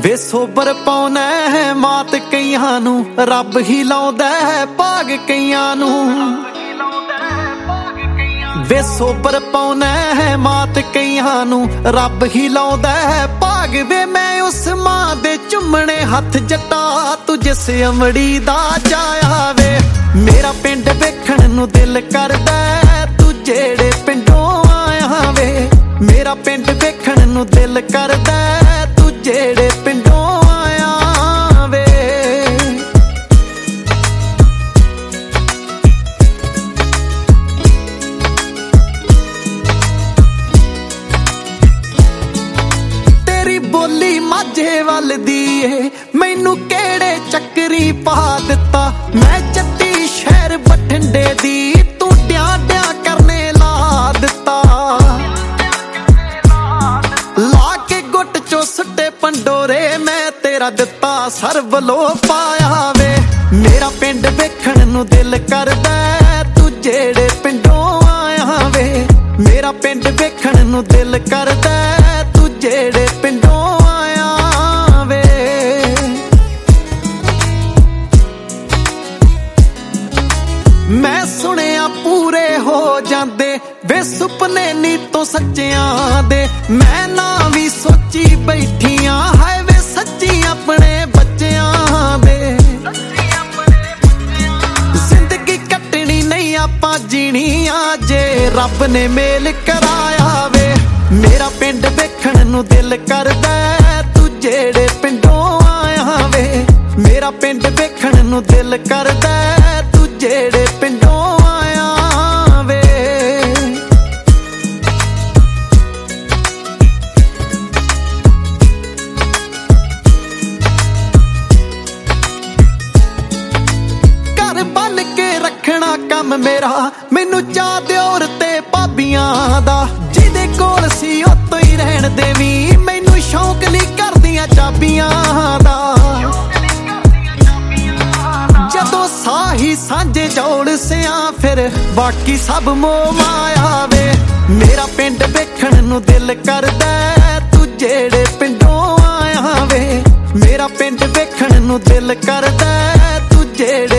ਵੇ sober ਪਾਉਣਾ ਹੈ ਮਾਤ ਕਈਆਂ ਨੂੰ, ਰੱਬ ਹੀ ਲਾਉਂਦਾ ਹੈ ਭਾਗ ਕਈਆਂ ਨੂੰ। ਵੇ ਸੋਬਰ ਪਾਉਣਾ ਹੈ ਮਾਤ ਕਈਆਂ ਨੂੰ, ਰੱਬ ਹੀ ਲਾਉਂਦਾ ਹੈ ਭਾਗ। ਵੇ ਮੈਂ ਉਸ ਮਾਂ ਦੇ ਚੁੰਮਣੇ ਹੱਥ ਜੱਟਾ, ਤੂੰ ਜਿਸ ਅਮੜੀ ਦਾ ਚਾਇਆ ਵੇ। ਮੇਰਾ ਪਿੰਡ ਵੇਖਣ ਨੂੰ ਦਿਲ ਕਰਦਾ, ਤੂੰ ਜਿਹੜੇ ਪਿੰਡੋਂ ਆਇਆ ਵੇ। ਮੇਰਾ ਪਿੰਡ ਵੇਖਣ ਨੂੰ ਦਿਲ ਕਰਦਾ, ਤੂੰ ਜਿਹੜੇ ਪਿੰਡੋਂ ਆਇਆ ਵੇ। ਤੇਰੀ ਬੋਲੀ ਮਾਝੇ ਵੱਲ ਦੀ ਏ, ਮੈਨੂੰ ਕਿਹੜੇ ਚੱਕਰੀ ਪਾ ਦਿੱਤਾ। ਮੈਂ ਚੱਟੀ ਸ਼ਹਿਰ ਬਠਿੰਡੇ ਦੀ, ਤੂੰ ਡਿਆਂ ਡਿਆਂ ਕਰਨੇ ਲਾ ਦਿੱਤਾ। ਲਾ ਕੇ ਗੁੱਟ ਚੋਂ ਸੁੱਟੇ ਪੰਡੋਰੇ, ਮੈਂ ਤੇਰਾ ਦਿੱਤਾ ਸਰਬਲੋ ਪਾਇਆ ਵੇ। ਮੇਰਾ ਪਿੰਡ ਵੇਖਣ ਨੂੰ ਦਿਲ ਕਰਦਾ, ਤੂੰ ਜਿਹੜੇ ਪਿੰਡੋਂ ਆਇਆ ਵੇ। ਮੇਰਾ ਪਿੰਡ ਵੇਖਣ ਨੂੰ ਦਿਲ ਕਰਦਾ, ਤੂੰ ਜਿਹੜੇ ਪਿੰਡੋਂ ਆਇਆ ਵੇ। ਮੈਂ ਸੁਣਿਆ ਪੂਰੇ ਹੋ ਜਾਂਦੇ ਵੇ ਸੁਪਨੇ ਨੀ ਤੋਂ ਸੱਚਿਆਂ ਦੇ। ਮੈਂ ਨਾ ਵੀ ਸੋਚੀ ਬੈਠੀਆਂ, ਹਾਏ ਵੇ ਸੱਚੀ ਆਪਣੇ ਬੱਚਿਆਂ ਦੇ। ਜ਼ਿੰਦਗੀ ਕੱਟਣੀ ਨਹੀਂ ਆਪਾਂ ਜੀਣੀ ਆ, ਜੇ ਰੱਬ ਨੇ ਮੇਲ ਕਰਾਇਆ ਵੇ। ਮੇਰਾ ਪਿੰਡ ਵੇਖਣ ਨੂੰ ਦਿਲ ਕਰਦਾ, ਤੂੰ ਜਿਹੜੇ ਪਿੰਡੋਂ ਆਇਆ ਵੇ। ਮੇਰਾ ਪਿੰਡ ਵੇਖਣ ਨੂੰ ਦਿਲ ਕਰਦਾ, ਤੂੰ ਜਿਹੜੇ ਪਿੰਡੋਂ ਆਇਆ ਵੇ। ਘਰ ਬੰਨ ਕੇ ਰੱਖਣਾ ਕੰਮ ਮੇਰਾ, ਮੈਨੂੰ ਚਾਹ ਦਿਓਰ ਤੇ ਭਾਬੀਆਂ ਦਾ। ਜਿਹਦੇ ਕੋਲ ਸੀ ਉੱਤੋਂ ਹੀ ਰਹਿਣ ਦੇਵੀਂ, ਮੈਨੂੰ ਸ਼ੌਂਕ ਨਹੀਂ ਕਰਦੀਆਂ ਚਾਬੀਆਂ ਦਾ। ਜਦੋਂ ਸਾਹੀ ਸਾਂਝੇ ਜੋੜ ਸਿਆਂ, ਫਿਰ ਬਾਕੀ ਸਭ ਮੋਹ ਮਾਇਆ ਵੇ। ਮੇਰਾ ਪਿੰਡ ਵੇਖਣ ਨੂੰ ਦਿਲ ਕਰਦਾ, ਤੂੰ ਜਿਹੜੇ ਪਿੰਡੋਂ ਆਇਆ ਵੇ। ਮੇਰਾ ਪਿੰਡ ਵੇਖਣ ਨੂੰ ਦਿਲ ਕਰਦਾ, ਤੂੰ ਜਿਹੜੇ